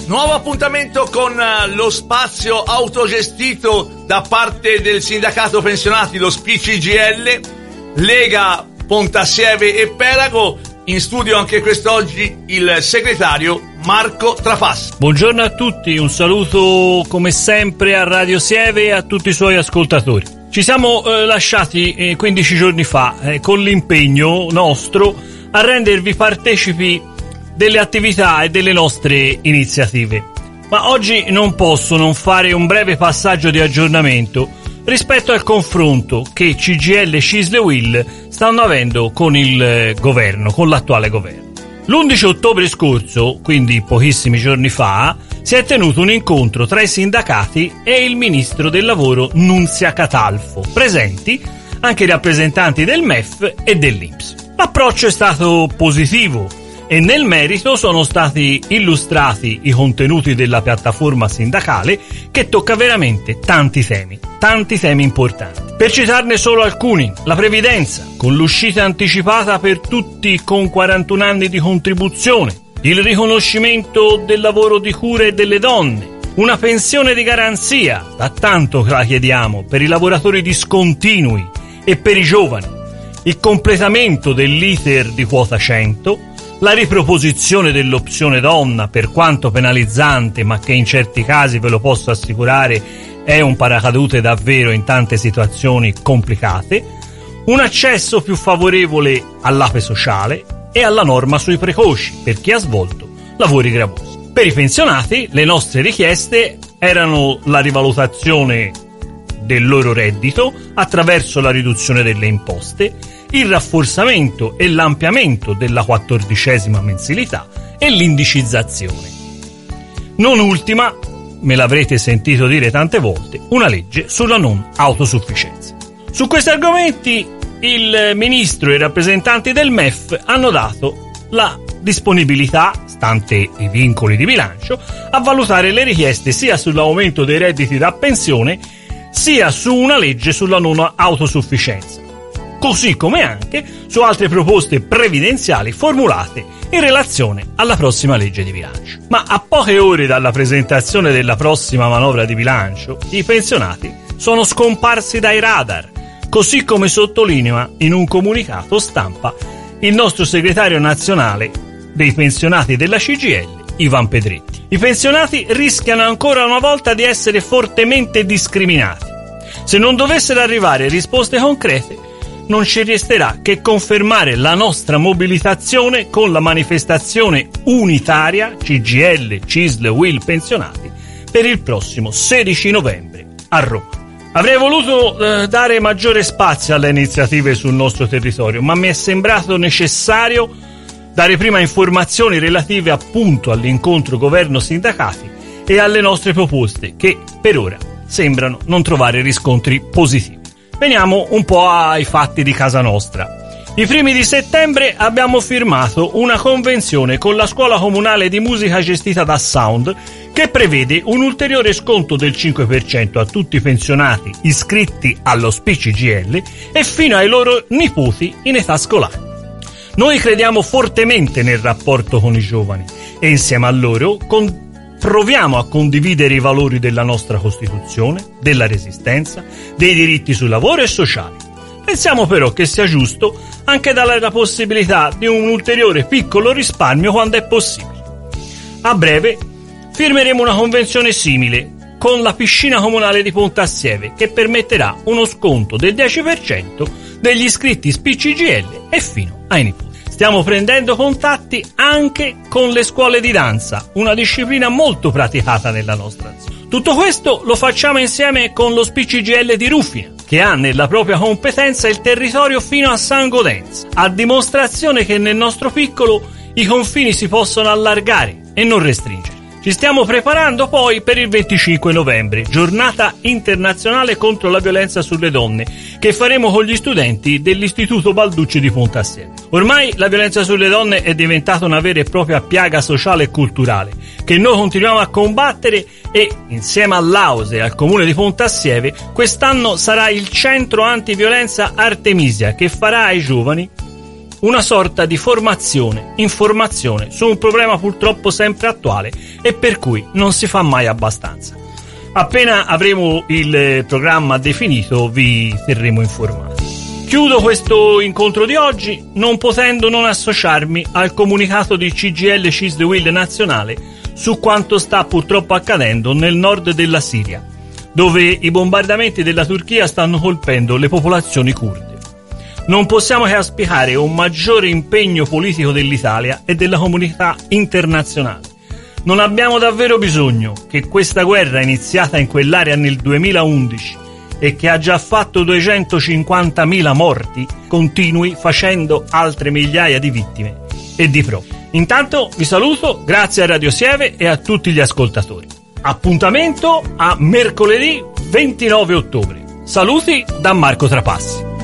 Nuovo appuntamento con lo spazio autogestito da parte del sindacato pensionati, lo SPI-CGIL, Lega Pontassieve e Pelago. In studio anche quest'oggi il segretario Marco Trafassi. Buongiorno a tutti, un saluto come sempre a Radio Sieve e a tutti i suoi ascoltatori. Ci siamo lasciati 15 giorni fa con l'impegno nostro a rendervi partecipi delle attività e delle nostre iniziative. Ma oggi non posso non fare un breve passaggio di aggiornamento rispetto al confronto che CGIL, CISL e UIL stanno avendo con il governo, con l'attuale governo. L'11 ottobre scorso, quindi pochissimi giorni fa, si è tenuto un incontro tra i sindacati e il ministro del lavoro Nunzia Catalfo, presenti anche i rappresentanti del MEF e dell'INPS. L'approccio è stato positivo e nel merito sono stati illustrati i contenuti della piattaforma sindacale, che tocca veramente tanti temi importanti. Per citarne solo alcuni: la previdenza, con l'uscita anticipata per tutti con 41 anni di contribuzione, il riconoscimento del lavoro di cura e delle donne, una pensione di garanzia, da tanto che la chiediamo, per i lavoratori discontinui e per i giovani, il completamento dell'iter di quota 100, la riproposizione dell'opzione donna, per quanto penalizzante, ma che in certi casi, ve lo posso assicurare, è un paracadute davvero in tante situazioni complicate, un accesso più favorevole all'APE sociale e alla norma sui precoci per chi ha svolto lavori gravosi. Per i pensionati le nostre richieste erano la rivalutazione del loro reddito attraverso la riduzione delle imposte, il rafforzamento e l'ampliamento della 14ª mensilità e l'indicizzazione. Non ultima, me l'avrete sentito dire tante volte, una legge sulla non autosufficienza. Su questi argomenti il ministro e i rappresentanti del MEF hanno dato la disponibilità, stante i vincoli di bilancio, a valutare le richieste sia sull'aumento dei redditi da pensione sia su una legge sulla non autosufficienza, così come anche su altre proposte previdenziali formulate in relazione alla prossima legge di bilancio. Ma a poche ore dalla presentazione della prossima manovra di bilancio, i pensionati sono scomparsi dai radar, così come sottolinea in un comunicato stampa il nostro segretario nazionale dei pensionati della CGIL, Ivan Pedretti. I pensionati rischiano ancora una volta di essere fortemente discriminati. Se non dovessero arrivare risposte concrete, non ci resterà che confermare la nostra mobilitazione con la manifestazione unitaria CGIL, CISL, UIL pensionati per il prossimo 16 novembre a Roma. Avrei voluto dare maggiore spazio alle iniziative sul nostro territorio, ma mi è sembrato necessario dare prima informazioni relative appunto all'incontro governo-sindacati e alle nostre proposte, che per ora sembrano non trovare riscontri positivi. Veniamo un po' ai fatti di casa nostra. I primi di settembre abbiamo firmato una convenzione con la scuola comunale di musica gestita da Sound, che prevede un ulteriore sconto del 5% a tutti i pensionati iscritti allo SPI-CGIL e fino ai loro nipoti in età scolare. Noi crediamo fortemente nel rapporto con i giovani e insieme a loro proviamo a condividere i valori della nostra Costituzione, della Resistenza, dei diritti sul lavoro e sociali. Pensiamo però che sia giusto anche dare la possibilità di un ulteriore piccolo risparmio quando è possibile. A breve firmeremo una convenzione simile con la piscina comunale di Pontassieve, che permetterà uno sconto del 10% degli iscritti SPI-CGIL e fino ai nipoti. Stiamo prendendo contatti anche con le scuole di danza, una disciplina molto praticata nella nostra zona. Tutto questo lo facciamo insieme con lo SPI-CGIL di Rufina, che ha nella propria competenza il territorio fino a San Godenza, a dimostrazione che nel nostro piccolo i confini si possono allargare e non restringere. Ci stiamo preparando poi per il 25 novembre, giornata internazionale contro la violenza sulle donne, che faremo con gli studenti dell'Istituto Balducci di Pontassieve. Ormai la violenza sulle donne è diventata una vera e propria piaga sociale e culturale, che noi continuiamo a combattere e, insieme all'AUSE e al Comune di Pontassieve, quest'anno sarà il Centro Antiviolenza Artemisia, che farà ai giovani una sorta di formazione, informazione su un problema purtroppo sempre attuale e per cui non si fa mai abbastanza. Appena avremo il programma definito vi terremo informati. Chiudo questo incontro di oggi non potendo non associarmi al comunicato di CGIL Cease the Will nazionale su quanto sta purtroppo accadendo nel nord della Siria, dove i bombardamenti della Turchia stanno colpendo le popolazioni curde. Non possiamo che auspicare un maggiore impegno politico dell'Italia e della comunità internazionale. Non abbiamo davvero bisogno che questa guerra iniziata in quell'area nel 2011 e che ha già fatto 250.000 morti continui facendo altre migliaia di vittime e di profughi. Intanto vi saluto, grazie a Radio Sieve e a tutti gli ascoltatori. Appuntamento a mercoledì 29 ottobre. Saluti da Marco Trapassi.